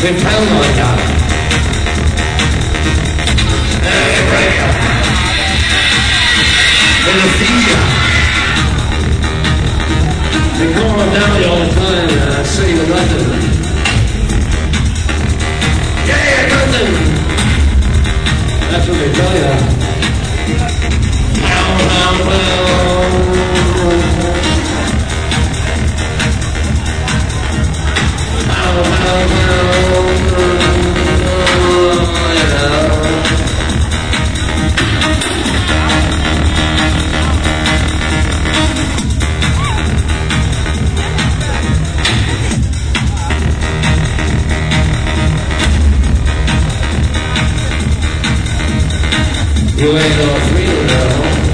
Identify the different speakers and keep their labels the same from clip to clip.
Speaker 1: been pound like that. Hey, break up. Anesthesia. They come on down here all the time and I say the nothing. Yeah, nothing. That's what they tell you. You ain't no freedom now.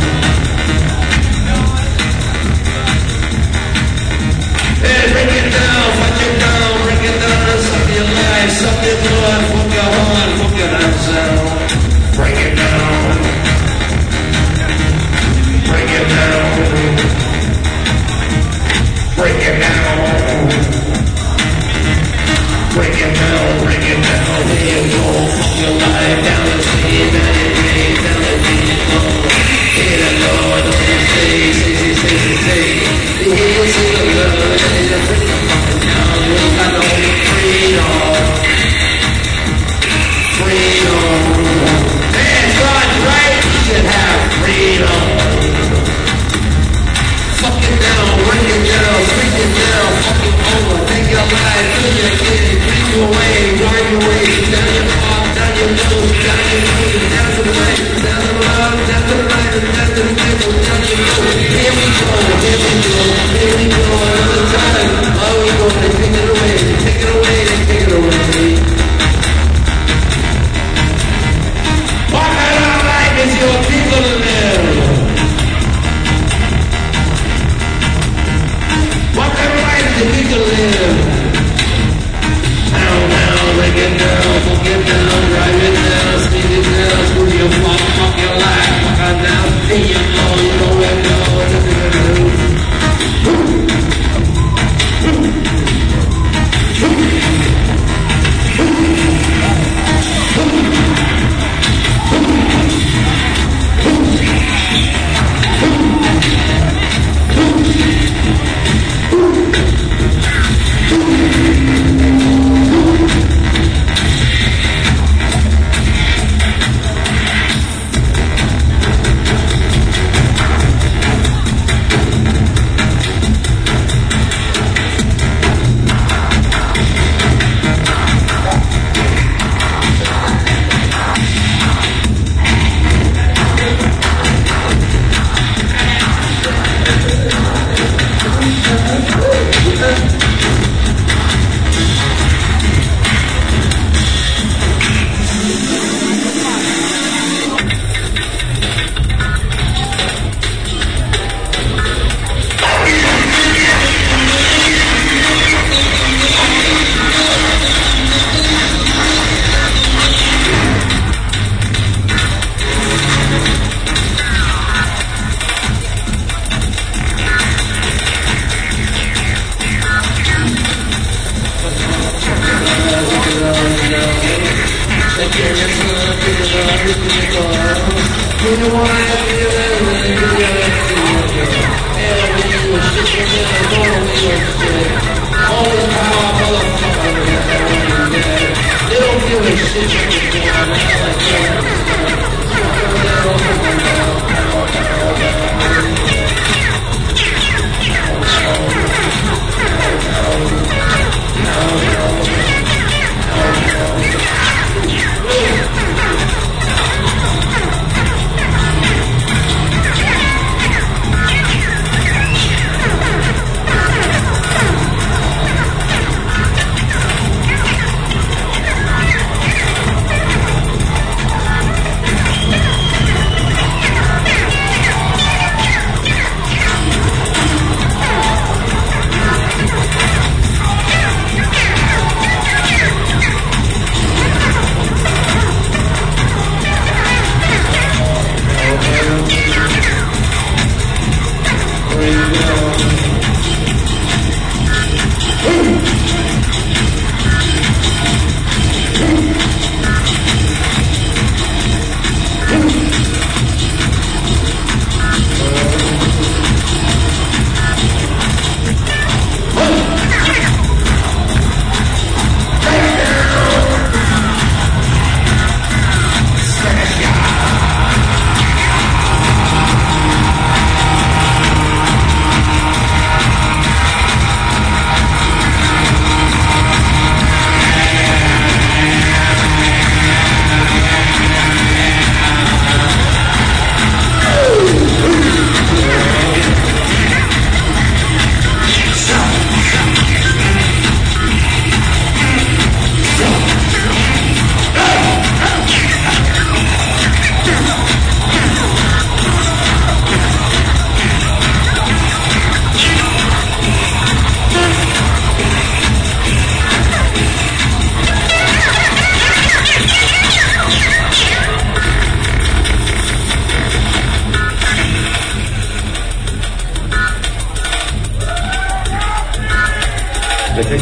Speaker 1: Hey, bring it down, punch it down, bring it down, suck your life, suck your blood, fuck your heart, fuck your hands down. Bring it down. Bring it down. Bring it down. Bring it down, bring it down, here you go, fuck your life, down the street, down the street, down the street, go. Here the Lord, don't you say, the hills in the blood, and you're pretty fucking down, you ain't got no freedom. Freedom. Man, God's right, you should have freedom. Fuck it down, bring it down, freak it down, fuck it over, take your life, fill your kid, bring you away, wind your way, down your arm, down your nose, down your nose, down to the right, down to the left, down to the right, and down to the middle, down to the nose. Here we go, here we go, here we go, another time. How we gonna take it away, take it away, take it away. What kind of life is your people to live? What kind of life do people live? Down, break it down, fuck it down, drive it down, speed it down, screw your fuck your life, fuck on down, see you know where to go, nothing to do.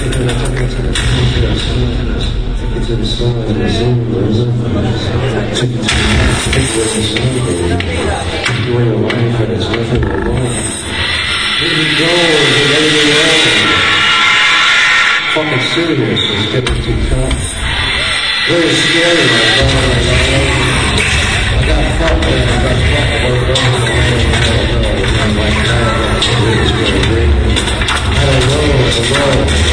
Speaker 1: Fucking serious, it's getting too tough. Very scary, I got fucked and I got fucked over I don't know,